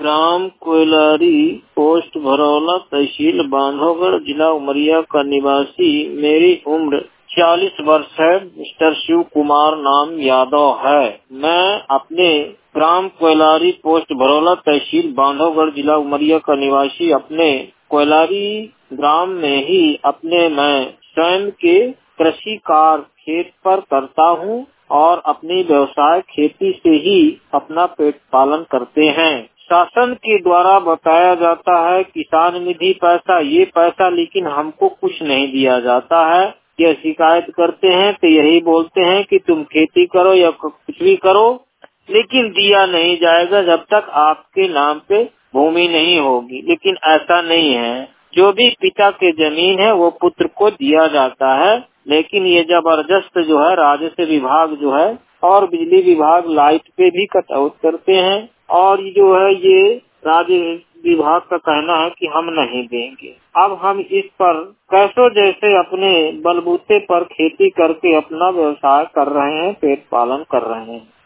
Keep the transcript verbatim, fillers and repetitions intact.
ग्राम कोयलारी, post भरौला, तहसील बांधवगढ़, जिला उमरिया का निवासी। मेरी उम्र चालीस वर्ष है। मिस्टर शिव कुमार नाम यादव है। मैं अपने ग्राम कोयलारी, पोस्ट भरौला, तहसील बांधवगढ़, जिला उमरिया का निवासी अपने कोयलारी ग्राम में ही अपने मैं स्वयं के कृषि कार्य खेत पर करता हूँ और अपनी व्यवसाय खेती से ही अपना पेट पालन करते हैं। शासन के द्वारा बताया जाता है किसान निधि पैसा, ये पैसा, लेकिन हमको कुछ नहीं दिया जाता है। ये शिकायत करते हैं तो यही बोलते हैं कि तुम खेती करो या कुछ भी करो, लेकिन दिया नहीं जाएगा जब तक आपके नाम पे भूमि नहीं होगी। लेकिन ऐसा नहीं है, जो भी पिता के जमीन है वो पुत्र को दिया जाता है। लेकिन ये जबरदस्त जो है राजस्व विभाग जो है और बिजली विभाग लाइट पे भी कटौत करते हैं, और जो है ये राज्य विभाग का कहना है कि हम नहीं देंगे। अब हम इस पर कैसो जैसे अपने बलबूते पर खेती करके अपना व्यवसाय कर रहे हैं, पेट पालन कर रहे हैं।